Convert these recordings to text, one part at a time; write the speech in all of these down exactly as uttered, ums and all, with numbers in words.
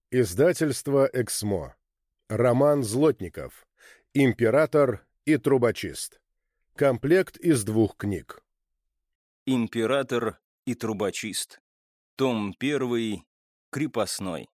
Издательство «Эксмо». Роман Злотников. «Император и трубочист». Комплект из двух книг. «Император и трубочист». Том первый. Крепостной.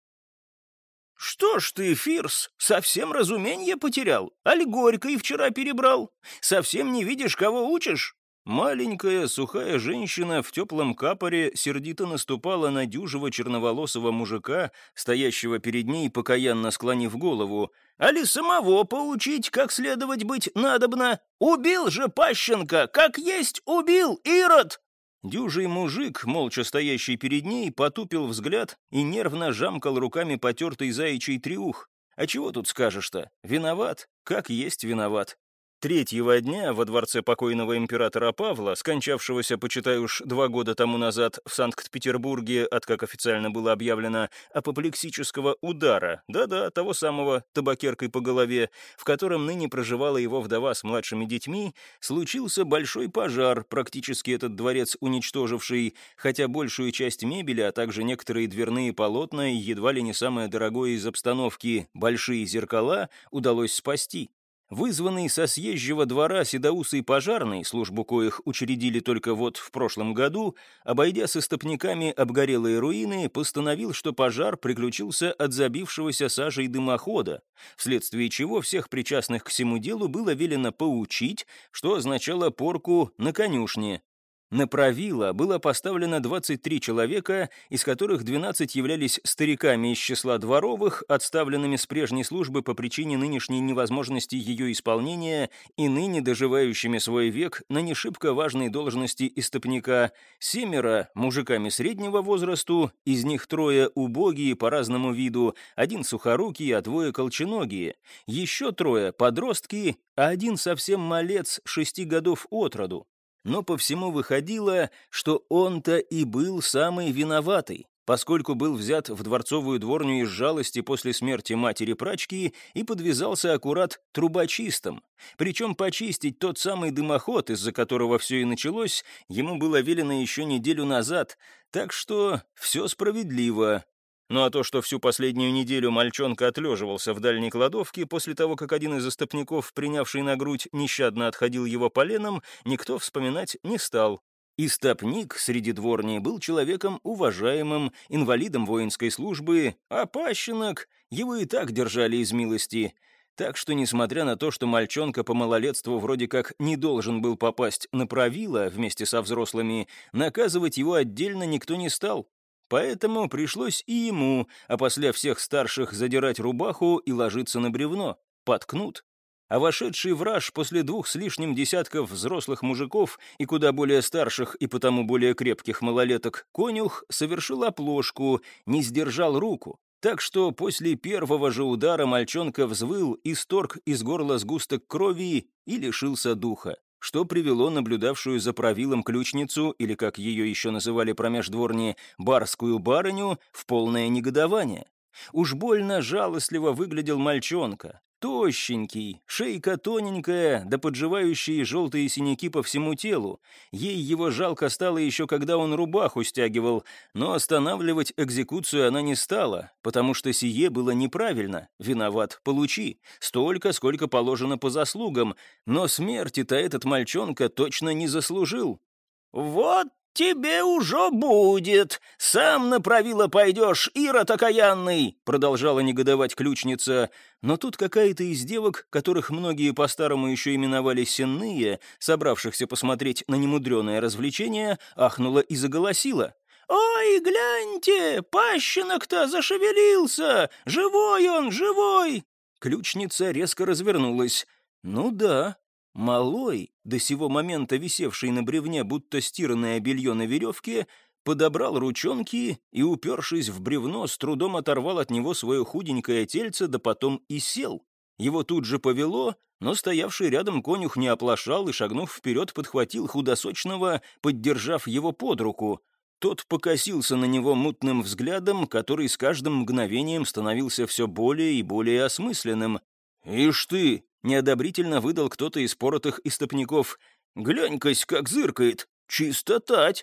«Что ж ты, Фирс, совсем разуменье потерял? Аль горько и вчера перебрал? Совсем не видишь, кого учишь?» Маленькая, сухая женщина в теплом капоре сердито наступала на дюжего черноволосого мужика, стоящего перед ней, покаянно склонив голову. «Али самого поучить, как следовать быть надобно? Убил же Пащенко, как есть убил, Ирод!» Дюжий мужик, молча стоящий перед ней, потупил взгляд и нервно жамкал руками потертый заячий треух. А чего тут скажешь-то? Виноват, как есть виноват. Третьего дня во дворце покойного императора Павла, скончавшегося, почитай уж, два года тому назад в Санкт-Петербурге от, как официально было объявлено, апоплексического удара, да-да, того самого табакеркой по голове, в котором ныне проживала его вдова с младшими детьми, случился большой пожар, практически этот дворец уничтоживший, хотя большую часть мебели, а также некоторые дверные полотна и едва ли не самое дорогое из обстановки, большие зеркала, удалось спасти. Вызванный со съезжего двора седоусый пожарный, службу коих учредили только вот в прошлом году, обойдя с истопниками обгорелые руины, постановил, что пожар приключился от забившегося сажей дымохода, вследствие чего всех причастных к всему делу было велено поучить, что означало порку на конюшне. На правило было поставлено двадцать три человека, из которых двенадцать являлись стариками из числа дворовых, отставленными с прежней службы по причине нынешней невозможности ее исполнения и ныне доживающими свой век на не шибко важной должности истопника, семеро мужиками среднего возрасту, из них трое убогие по разному виду, один сухорукий, а двое колченогие, еще трое подростки, а один совсем малец шести годов от роду. Но по всему выходило, что он-то и был самый виноватый, поскольку был взят в дворцовую дворню из жалости после смерти матери-прачки и подвязался аккурат трубочистом. Причем почистить тот самый дымоход, из-за которого все и началось, ему было велено еще неделю назад, так что все справедливо. Ну а то, что всю последнюю неделю мальчонка отлеживался в дальней кладовке после того, как один из истопников, принявший на грудь, нещадно отходил его поленом, никто вспоминать не стал. Истопник среди дворни был человеком уважаемым, инвалидом воинской службы, а пащенок его и так держали из милости. Так что, несмотря на то, что мальчонка по малолетству вроде как не должен был попасть на правило вместе со взрослыми, наказывать его отдельно никто не стал. Поэтому пришлось и ему, а после всех старших, задирать рубаху и ложиться на бревно, под кнут. А вошедший враж после двух с лишним десятков взрослых мужиков и куда более старших и потому более крепких малолеток конюх совершил оплошку, не сдержал руку. Так что после первого же удара мальчонка взвыл, исторг из горла сгусток крови и лишился духа, что привело наблюдавшую за правилом ключницу, или, как ее еще называли промеж дворни, барскую барыню, в полное негодование. Уж больно жалостливо выглядел мальчонка. Тощенький, шейка тоненькая, да подживающие желтые синяки по всему телу. Ей его жалко стало еще, когда он рубаху стягивал, но останавливать экзекуцию она не стала, потому что сие было неправильно. Виноват, получи. Столько, сколько положено по заслугам. Но смерти-то этот мальчонка точно не заслужил. «Вот тебе уже будет! Сам на правило пойдешь, Ирод окаянный!» Продолжала негодовать ключница. Но тут какая-то из девок, которых многие по-старому еще именовали сенные, собравшихся посмотреть на немудреное развлечение, ахнула и заголосила. «Ой, гляньте, пащенок-то зашевелился! Живой он, живой!» Ключница резко развернулась. «Ну да». Малой, до сего момента висевший на бревне, будто стиранное белье на веревке, подобрал ручонки и, упершись в бревно, с трудом оторвал от него свое худенькое тельце, да потом и сел. Его тут же повело, но стоявший рядом конюх не оплошал и, шагнув вперед, подхватил худосочного, поддержав его под руку. Тот покосился на него мутным взглядом, который с каждым мгновением становился все более и более осмысленным. «Ишь ты!» — неодобрительно выдал кто-то из поротых истопников. «Глянь-кась, как зыркает! Чисто тать!»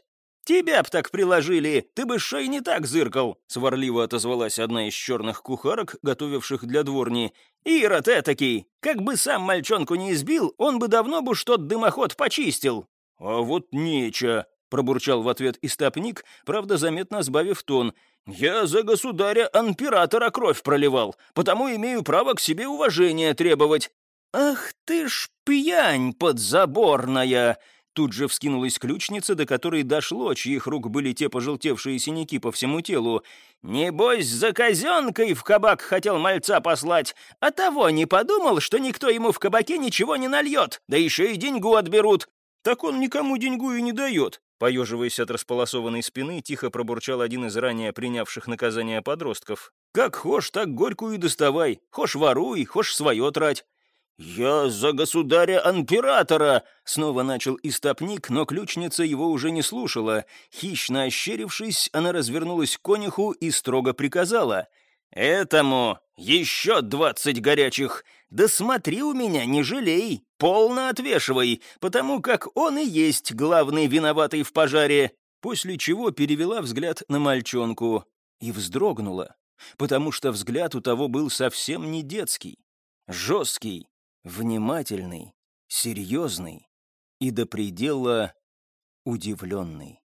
«Тебя б так приложили, ты бы шо и не так зыркал», — сварливо отозвалась одна из черных кухарок, готовивших для дворни. «Ирод этакий! Как бы сам мальчонку не избил, он бы давно бы что-то дымоход почистил». «А вот нече», — пробурчал в ответ истопник, правда, заметно сбавив тон. «Я за государя-императора кровь проливал, потому имею право к себе уважения требовать». «Ах ты ж пьянь подзаборная!» Тут же вскинулась ключница, до которой дошло, чьих рук были те пожелтевшие синяки по всему телу. «Небось, за казенкой в кабак хотел мальца послать, а того не подумал, что никто ему в кабаке ничего не нальет, да еще и деньгу отберут». «Так он никому деньгу и не дает», — поеживаясь от располосованной спины, тихо пробурчал один из ранее принявших наказание подростков. «Как хошь, так горькую и доставай, хошь воруй, хошь свое трать». «Я за государя-императора!» — снова начал истопник, но ключница его уже не слушала. Хищно ощерившись, она развернулась к конюху и строго приказала: «Этому еще двадцать горячих! Да смотри у меня, не жалей, полно отвешивай, потому как он и есть главный виноватый в пожаре!» После чего перевела взгляд на мальчонку и вздрогнула, потому что взгляд у того был совсем не детский, жесткий, внимательный, серьезный и до предела удивленный.